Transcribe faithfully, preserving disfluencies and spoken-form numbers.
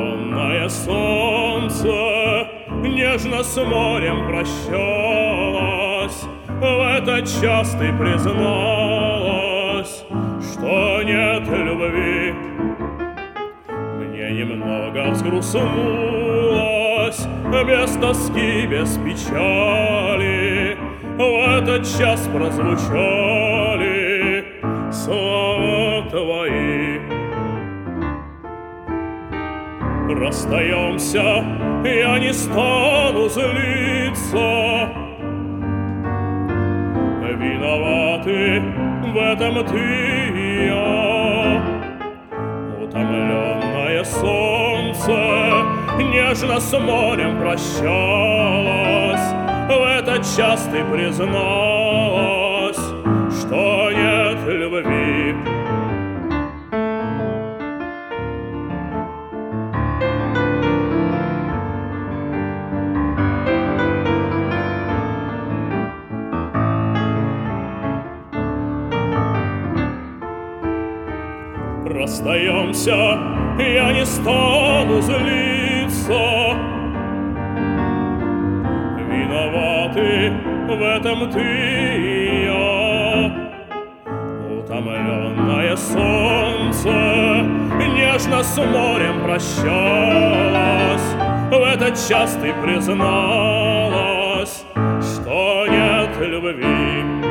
утомленное солнце нежно с морем прощалось. В этот час ты призналась, что нет любви. Мне немного взгрустнулось, без тоски, без печали. В этот час прозвучали слова твои. Расстаемся, я не стану злиться. Виноваты в этом ты и я. Утомленное солнце нежно с морем прощалось. В этот час ты призналась, что нет любви. Расстаемся, я не стану злиться. Виноваты в этом ты и я. Утомленное солнце нежно с морем прощалось. В этот час ты призналась, что нет любви.